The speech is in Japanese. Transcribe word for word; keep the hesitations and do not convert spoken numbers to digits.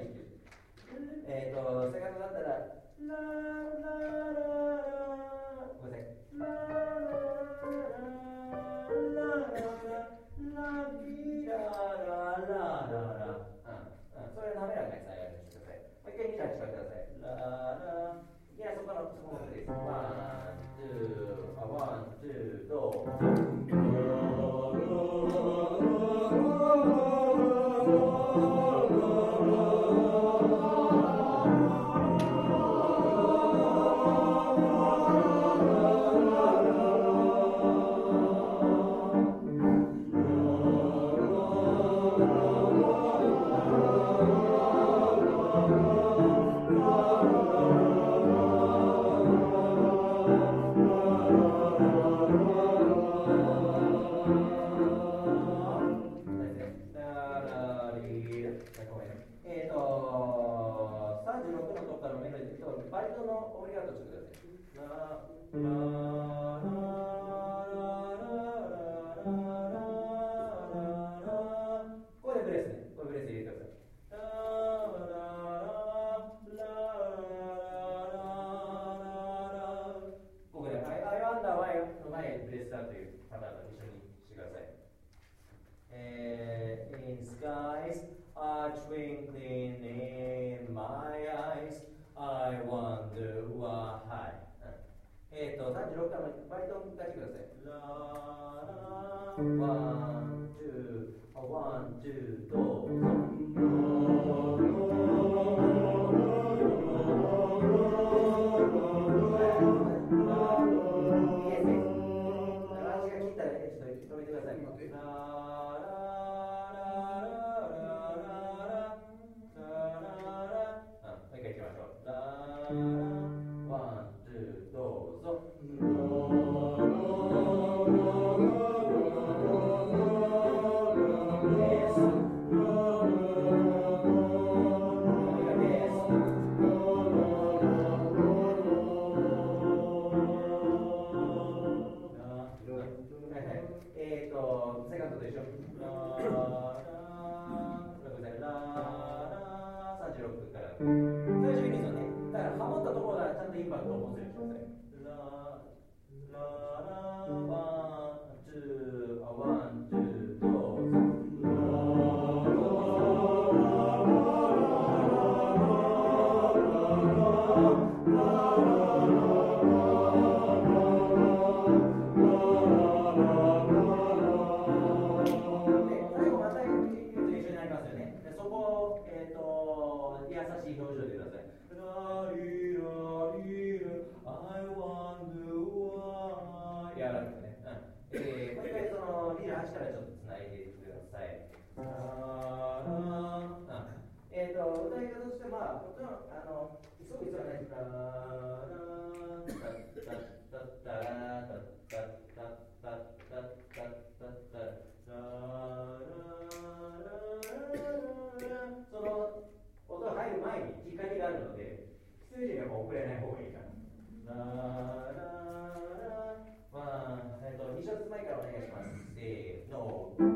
にしてる。えっ、ー、と、セカンドだったら、ララララごめんなさい。ラララララビラララララ。うん、うん、それ滑らかに再現してください。もう一回にじゅうはちからください。ララ。いきなりそこの、そこの音です。ワン、ツー、あ、ワン、ツー、どうえっと、さんじゅうろくのとこからのメロディーとバリトンのオブリガートしてください。ララララここでブレスね。これブレス入れてください。ララララここで I wonder why の前にブレスだというパターンを一緒にしてください。えー、in skies are twinkling in my eyes I wonder why えっとさんじゅうろくからのバリトン出してください。ララワンツーワンツーどう止めてください。ララもう一回いきましょう。ラワン、ツー、どうぞ。えっと、セカンドと一緒。ララごめんなさい。ララさんじゅうろくから最初いいですよね。だからハモったところがちゃんとインパクトを持つようにしてください。ラララワンツーあワンツーどうぞ。えーと、優しい表情でください。ラリラリラ I wonder why やられてね。うん。えー、もう一回そのにじゅうはちからちょっとつないでください。ララうん。えーと、歌い方としてまあ、もちろんあのすごく急がないです。ララタッタッタッタラタッタッタッタッタッタッタッタラララその音が入る前に光があるので、必要以上にやっぱ遅れない方がいいから。ラララワン、えっと、にショット前からお願いします。せーの。